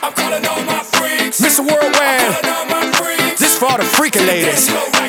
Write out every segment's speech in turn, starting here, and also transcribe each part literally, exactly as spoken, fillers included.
I'm calling all my freaks. Mister Worldwide, I'm calling all my freaks. this for all the freaking ladies.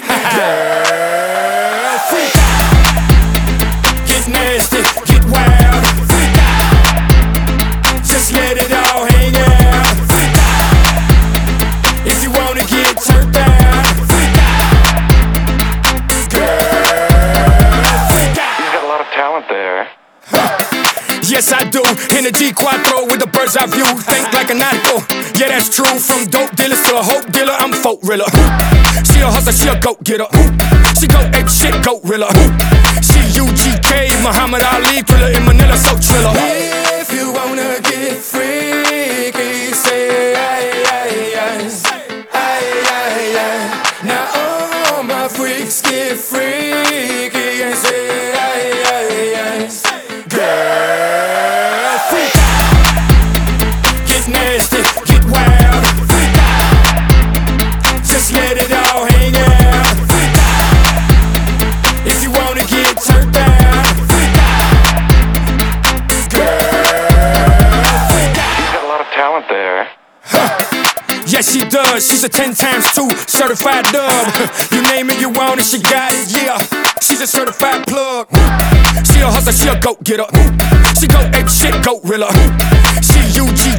Girl, freak out. Get nasty, get wild. Freak out. Just let it all hang out. Freak out. If you wanna get turned down. Freak out. Girl, freak out. You've got a lot of talent there. Yes, I do. In a G Quattro with the bird's eye view. Think like an actor. Yeah, that's true. From dope dealers to a hope dealer, I'm folk riller. She a hustler, she a goat getter. She go ape shit, goat riller. She U G K, Muhammad Ali, thriller in Manila, so triller. If you wanna get freaky, say aye, aye, aye. Aye, aye, aye. Now all my freaks get freaky and say aye, aye, aye. Girl, freak out. Get nasty, get wild. Freak out. Just let it all hang out. Freak out. If you wanna get turned down. Freak out. Girl, freak out. You've got a lot of talent there. Yes, she does. She's a ten times two certified dub. You name it, you want it, she got it, yeah. She's a certified plug. She a hustler, she a goat getter. She go ape shit, goat riller. She U G